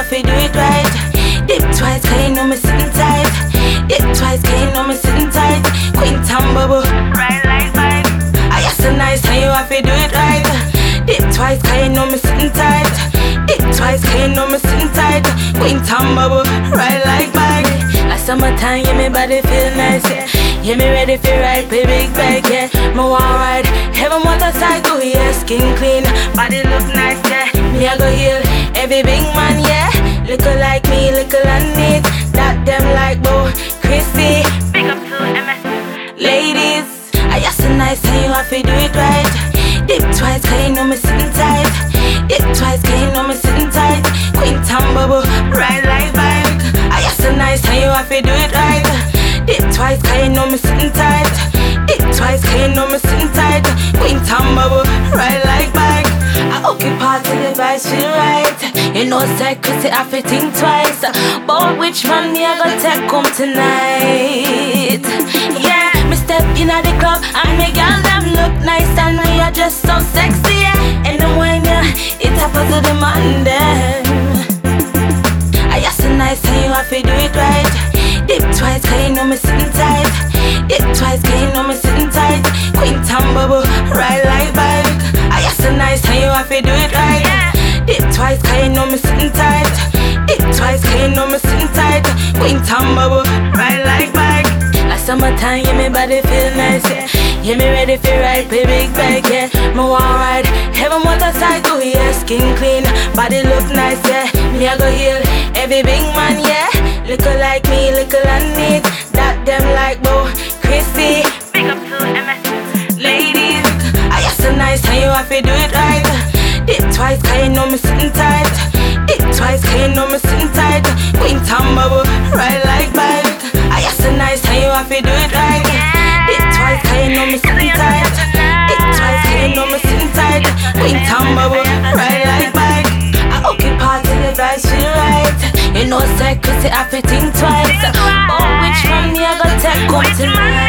have to do it right. Dip twice, cause you know me sitting tight. Dip twice, cause you know me sitting tight. Queen Tam bubble, Ride like bike. I just so nice, and you have to do it right. Dip twice, cause you know me sitting tight. Dip twice, cause you know me sitting tight. Queen Tam bubble, ride like bike. Like summertime, yeah, me body feel nice, yeah. Yeah, me ready for ride, play big bike, yeah. Me want ride, heaven motorcycle, yeah. Skin clean, body look nice, yeah. Me I go heal every big man, yeah. Little like me, little and neat. That them like Bo, Chrissy. Big up to MS. Ladies, I just so nice and you have to do it right. Dip twice, cause you know me sitting tight. Dip twice, cause you know me sitting tight. Queen Tam bubble, ride like bike. I just so nice and you have to do it right. Dip twice, cause you know me sitting tight. Dip twice, cause you know me sitting tight. Queen Tam bubble, ride like bike. I okay party the vibes feel right. You know secrecy I fi think twice. But which man me I gonna take home tonight? Yeah, me step inna the club and me girl them look nice and me are just so sexy. Yeah, and then when it happens to the man them, I just so nice and you have to do it right. Dip twice, cause you know me sitting tight. Dip twice, cause you know me sitting tight. Queen Tam bubble, ride like bike. I just so nice and you have to do it right. Dip twice, cause you know me sitting tight. Dip twice, cause you know me sitting tight. Queen Tam bubble, ride like bike. Like summertime, yeah, me body feel nice, yeah. Yeah, me ready for ride, play big bike, yeah. Me want ride, heaven motorcycle, yeah. Skin clean, body look nice, yeah. Me I go heal every big man, yeah. Little like me, little and neat. That them like Bo, Chrissy. Big up to MS. Ladies, I just so nice and you have to do it right. Dip twice, cause you know me sitting tight. Dip twice, cause you know me sitting tight. Queen Tam bubble, ride like bike. I just so nice and you have to do it right. Dip twice, cause you know me sitting tight. Dip twice, cause you know me sitting tight. Queen Tam bubble, ride like bike. I okay party the vibes feel right. You know secrecy I fi think twice. But which one me I gonna take home tonight?